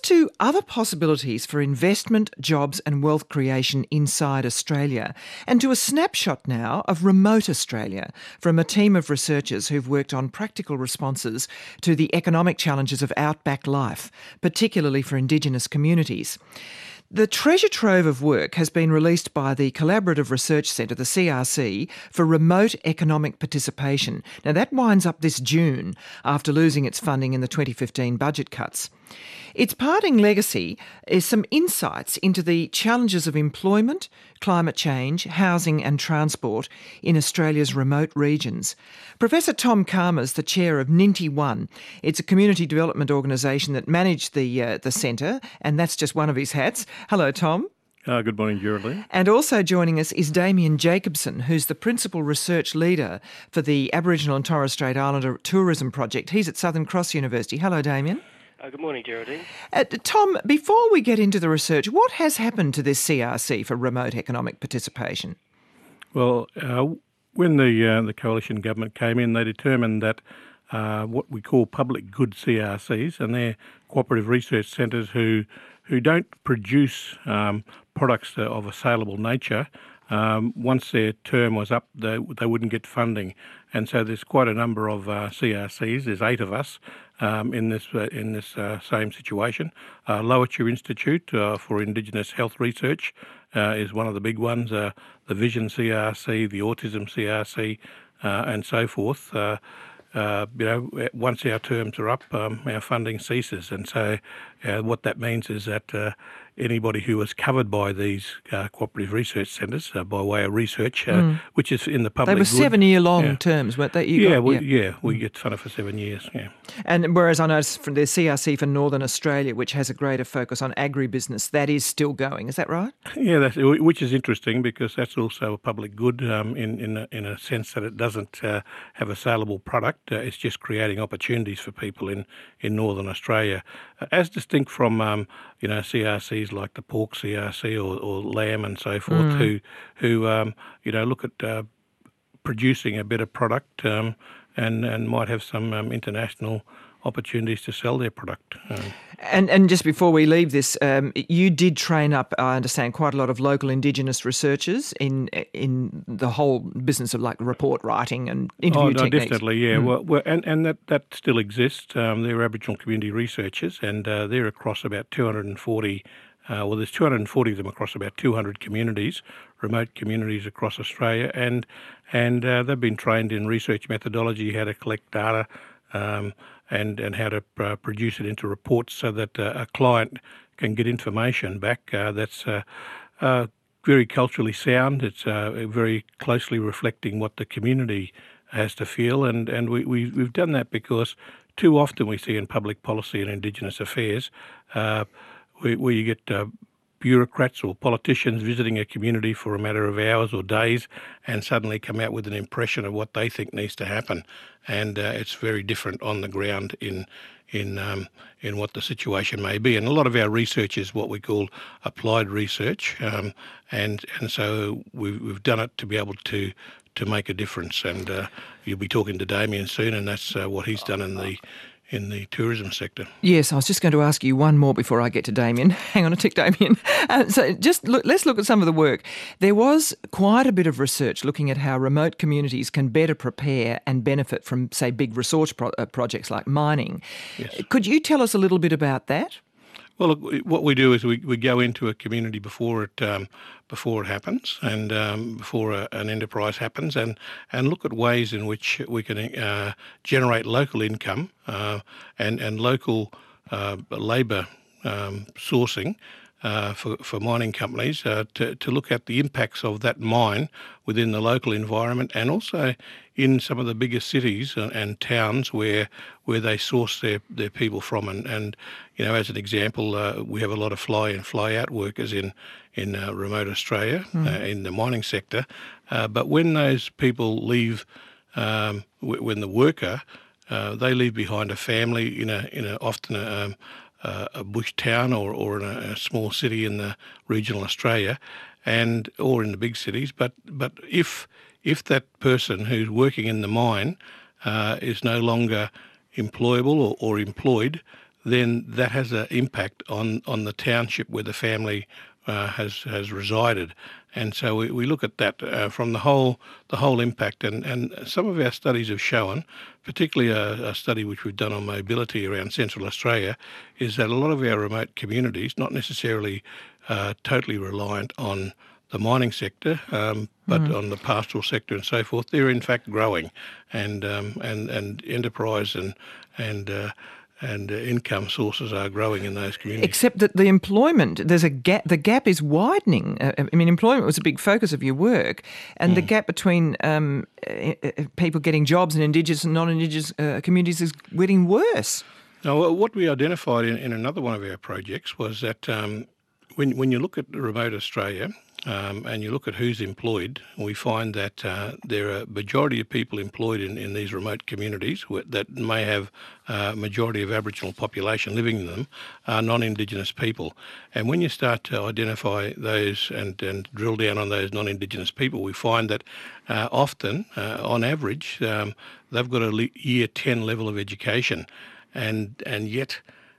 to other possibilities for investment, jobs and wealth creation inside Australia, and to a snapshot now of remote Australia from a team of researchers who've worked on practical responses to the economic challenges of outback life, particularly for Indigenous communities. The treasure trove of work has been released by the Collaborative Research Centre, the CRC, for remote economic participation. Now, that winds up this June after losing its funding in the 2015 budget cuts. Its parting legacy is some insights into the challenges of employment, climate change, housing and transport in Australia's remote regions. Professor Tom Kharma is the chair of Ninety One. It's a community development organisation that managed the centre, and that's just one of his hats. Hello, Tom. Good morning, Geraldine. And also joining us is Damien Jacobson, who's the principal research leader for the Aboriginal and Torres Strait Islander Tourism Project. He's at Southern Cross University. Hello, Damien. Good morning, Geraldine. Tom, before we get into the research, what has happened to this CRC for remote economic participation? Well, when the coalition government came in, they determined that what we call public good CRCs, and they're cooperative research centres who don't produce products of a saleable nature. Once their term was up, they wouldn't get funding, and so there's quite a number of CRCs. There's 8 of us in this same situation. Lowitja Institute for Indigenous Health Research is one of the big ones. The Vision CRC, the Autism CRC, and so forth. Once our terms are up, our funding ceases, and so what that means is that anybody who was covered by these cooperative research centres by way of research, which is in the public good. They were 7-year-long terms, weren't they? We get funded for 7 years. Yeah. And whereas I noticed from the CRC for Northern Australia, which has a greater focus on agribusiness, that is still going. Is that right? Yeah, which is interesting because that's also a public good in a sense that it doesn't have a saleable product. It's just creating opportunities for people in Northern Australia, as distinct from CRCs like the pork CRC or lamb and so forth, who look at producing a better product and might have some international opportunities to sell their product. And just before we leave this, you did train up, I understand, quite a lot of local Indigenous researchers in the whole business of like report writing and interview techniques. Definitely, yeah. Well, and that still exists. They're Aboriginal community researchers, and they're across about 240. There's 240 of them across about 200 communities, remote communities across Australia, and they've been trained in research methodology, how to collect data, and how to produce it into reports so that a client can get information back that's very culturally sound. It's very closely reflecting what the community has to feel, and we've done that because too often we see in public policy and Indigenous affairs where you get bureaucrats or politicians visiting a community for a matter of hours or days and suddenly come out with an impression of what they think needs to happen, and it's very different on the ground in what the situation may be. And a lot of our research is what we call applied research, and so we've done it to be able to make a difference. And you'll be talking to Damien soon, and that's what he's done in the tourism sector. Yes, I was just going to ask you one more before I get to Damien. Hang on a tick, Damien. Let's look at some of the work. There was quite a bit of research looking at how remote communities can better prepare and benefit from, say, big resource projects like mining. Yes. Could you tell us a little bit about that? Well, look, what we do is we go into a community before it happens and before an enterprise happens, and look at ways in which we can generate local income and local labour sourcing for mining companies to look at the impacts of that mine within the local environment, and also in some of the biggest cities and towns where they source their people from. And as an example, we have a lot of fly in, fly out workers in remote Australia in the mining sector. But when those people leave, when the worker they leave behind a family in often a bush town or in a small city in the regional Australia, or in the big cities. But if that person who's working in the mine is no longer employable or employed, then that has an impact on the township where the family has resided. And so we look at that from the whole impact. And some of our studies have shown, particularly a study which we've done on mobility around Central Australia, is that a lot of our remote communities, not necessarily totally reliant on the mining sector, but on the pastoral sector and so forth, they're in fact growing, and enterprise and income sources are growing in those communities. Except that the employment, there's a gap. The gap is widening. I mean, employment was a big focus of your work, and the gap between people getting jobs in Indigenous and non-Indigenous communities is getting worse. Now, what we identified in another one of our projects was that when you look at remote Australia, and you look at who's employed, we find that there are a majority of people employed in these remote communities that may have a majority of Aboriginal population living in them are non-Indigenous people. And when you start to identify those and drill down on those non-Indigenous people, we find that often, on average, they've got a year 10 level of education, and yet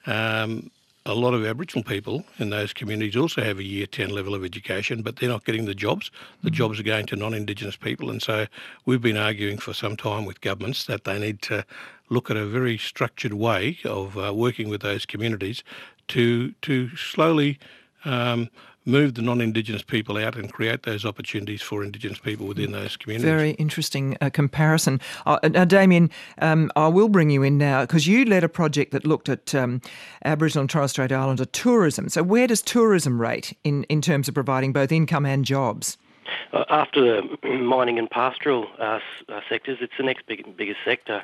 a lot of Aboriginal people in those communities also have a year 10 level of education, but they're not getting the jobs. The jobs are going to non-Indigenous people. And so we've been arguing for some time with governments that they need to look at a very structured way of working with those communities to slowly move the non-Indigenous people out and create those opportunities for Indigenous people within those communities. Very interesting comparison. Now, Damien, I will bring you in now because you led a project that looked at Aboriginal and Torres Strait Islander tourism. So where does tourism rate in terms of providing both income and jobs? After the mining and pastoral sectors, it's the next biggest sector.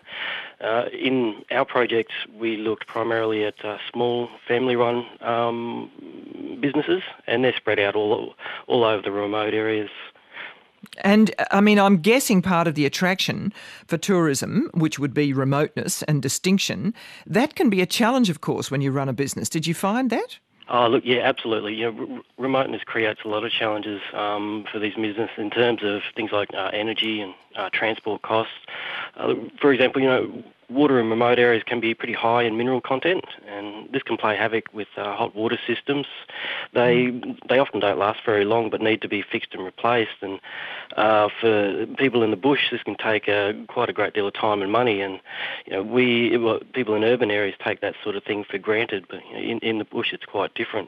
In our project, we looked primarily at small family-run businesses, and they're spread out all over the remote areas. And, I mean, I'm guessing part of the attraction for tourism, which would be remoteness and distinction, that can be a challenge, of course, when you run a business. Did you find that? Oh, look, yeah, absolutely. You know, remoteness creates a lot of challenges for these businesses in terms of things like energy and transport costs. For example, you know, water in remote areas can be pretty high in mineral content, and this can play havoc with hot water systems. They often don't last very long, but need to be fixed and replaced. And for people in the bush, this can take quite a great deal of time and money. And you know, people in urban areas take that sort of thing for granted, but you know, in the bush it's quite different.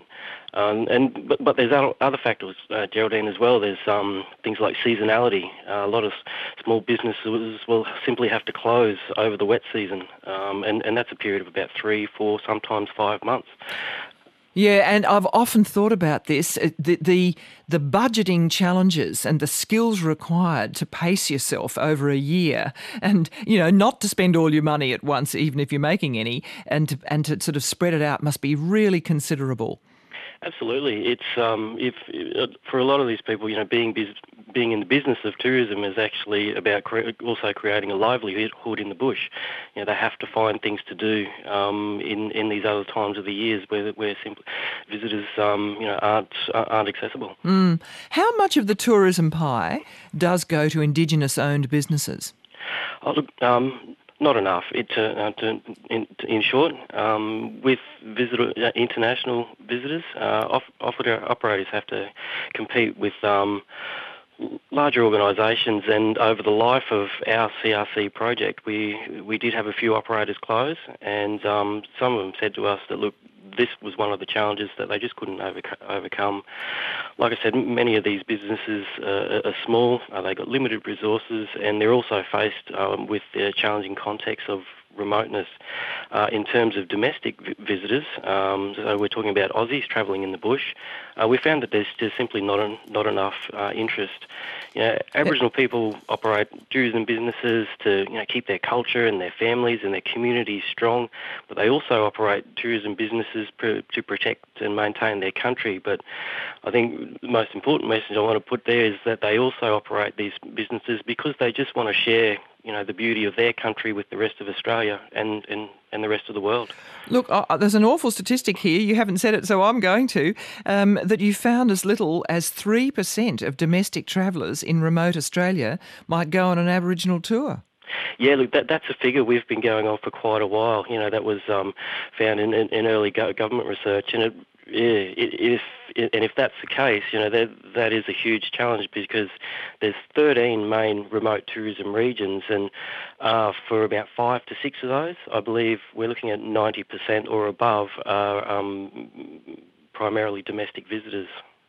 But there's other factors, Geraldine, as well. There's things like seasonality. A lot of small businesses will simply have to close over the wet season, and that's a period of about 3, 4, sometimes 5 months. Yeah, and I've often thought about this, the budgeting challenges and the skills required to pace yourself over a year and, you know, not to spend all your money at once, even if you're making any, and to sort of spread it out must be really considerable. Absolutely. It's for a lot of these people, you know, being in the business of tourism is actually about also creating a livelihood in the bush. You know, they have to find things to do in these other times of the years where simply visitors, you know, aren't accessible. How much of the tourism pie does go to Indigenous-owned businesses? Oh, look, not enough. In short, with international visitors, operators have to compete with larger organisations, and over the life of our CRC project, we did have a few operators close, and some of them said to us that, look, this was one of the challenges that they just couldn't overcome. Like I said, many of these businesses are small, they've got limited resources, and they're also faced with the challenging context of remoteness. In terms of domestic visitors, so we're talking about Aussies travelling in the bush, we found that there's just simply not enough interest. You know, Aboriginal people operate tourism businesses to, you know, keep their culture and their families and their communities strong, but they also operate tourism businesses to protect and maintain their country. But I think the most important message I want to put there is that they also operate these businesses because they just want to share, you know, the beauty of their country with the rest of Australia and the rest of the world. Look, there's an awful statistic here, you haven't said it, so I'm going to, that you found as little as 3% of domestic travellers in remote Australia might go on an Aboriginal tour. Yeah, look, that's a figure we've been going on for quite a while. You know, that was found in early government research, and if that's the case, you know, that is a huge challenge, because there's 13 main remote tourism regions, and for about 5 to 6 of those, I believe we're looking at 90% or above are primarily domestic visitors.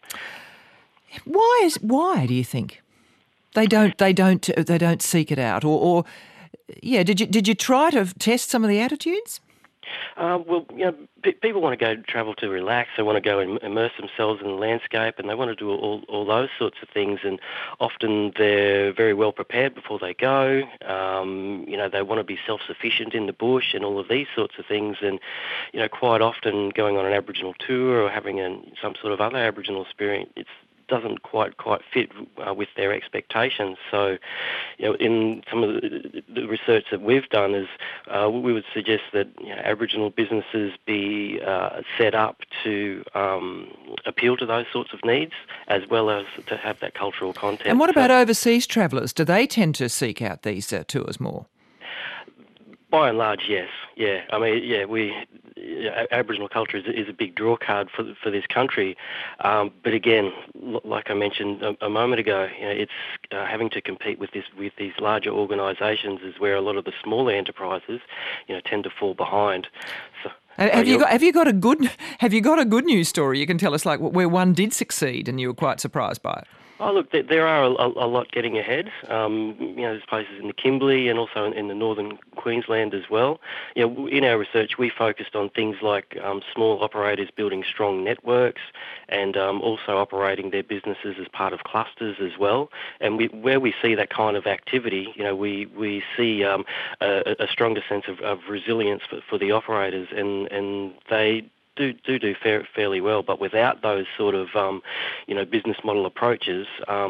Why do you think they don't seek it out, or yeah? Did you try to test some of the attitudes? Well, you know, people want to go travel to relax. They want to go and immerse themselves in the landscape, and they want to do all those sorts of things. And often they're very well prepared before they go. You know, they want to be self-sufficient in the bush and all of these sorts of things. And you know, quite often going on an Aboriginal tour or having some sort of other Aboriginal experience, it doesn't quite fit with their expectations. So, you know, in some of the research that we've done is we would suggest that, you know, Aboriginal businesses be set up to appeal to those sorts of needs, as well as to have that cultural content. And what about overseas travellers? Do they tend to seek out these tours more? By and large, yes. Yeah, I mean, Aboriginal culture is a big draw card for this country. But again, like I mentioned a moment ago, you know, it's having to compete with these larger organisations is where a lot of the smaller enterprises, you know, tend to fall behind. So, have you got a good news story you can tell us, like where one did succeed and you were quite surprised by it? Oh, look, there are a lot getting ahead. You know, there's places in the Kimberley and also in the northern Queensland as well. You know, in our research, we focused on things like small operators building strong networks and also operating their businesses as part of clusters as well. And where we see that kind of activity, you know, we see a stronger sense of resilience for the operators, and they do fairly well, but without those sort of you know, business model approaches,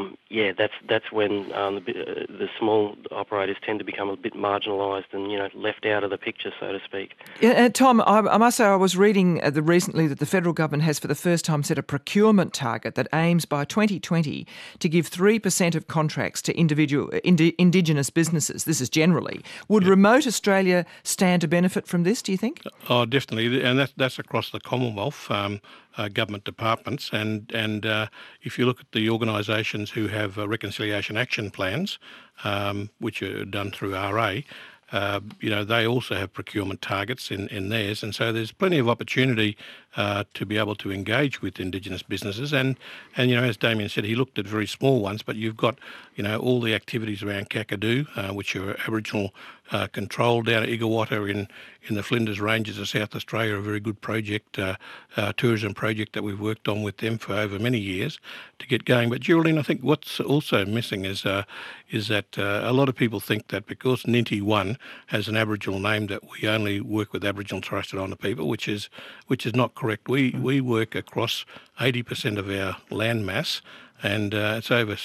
that's when the small operators tend to become a bit marginalised and, you know, left out of the picture, so to speak. Yeah, Tom, I must say I was reading recently that the federal government has for the first time set a procurement target that aims by 2020 to give 3% of contracts to Indigenous businesses. This is generally. Would Remote Australia stand to benefit from this, do you think? Oh, definitely, and that's across the Commonwealth government departments, and if you look at the organisations who have reconciliation action plans, which are done through RA, you know, they also have procurement targets in theirs, and so there's plenty of opportunity to be able to engage with Indigenous businesses. And you know, as Damien said, he looked at very small ones, but you've got, you know, all the activities around Kakadu, which are Aboriginal control, down at Igawata in the Flinders Ranges of South Australia, a very good project, tourism project that we've worked on with them for over many years to get going. But Geraldine, I think what's also missing is that a lot of people think that because Ninty One has an Aboriginal name that we only work with Aboriginal and Torres Strait Islander people, which is not correct. We work across 80% of our land mass, and it's over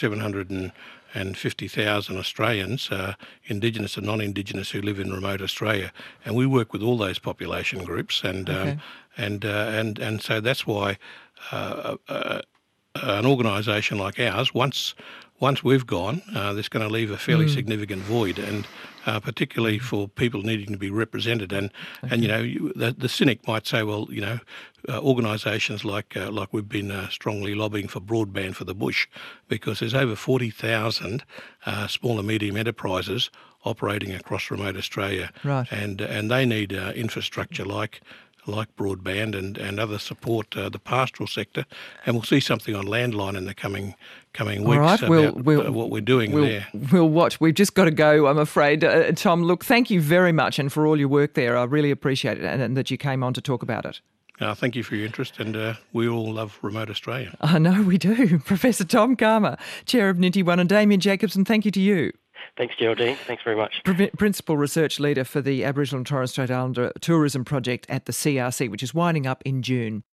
750,000 Australians, Indigenous and non-Indigenous, who live in remote Australia, and we work with all those population groups, and so that's why an organisation like ours, once we've gone, that's going to leave a fairly significant void, and particularly for people needing to be represented. And you know, the cynic might say, well, you know, organisations like we've been strongly lobbying for broadband for the bush, because there's over 40,000 small and medium enterprises operating across remote Australia, right? And they need infrastructure like broadband and other support, the pastoral sector, and we'll see something on Landline in the coming weeks about what we're doing there. We'll watch. We've just got to go, I'm afraid. Tom, look, thank you very much, and for all your work there. I really appreciate it, and that you came on to talk about it. Thank you for your interest, and we all love remote Australia. I know we do. Professor Tom Calma, Chair of Ninty One, and Damien Jacobson, thank you to you. Thanks, Geraldine. Thanks very much. Principal Research Leader for the Aboriginal and Torres Strait Islander Tourism Project at the CRC, which is winding up in June.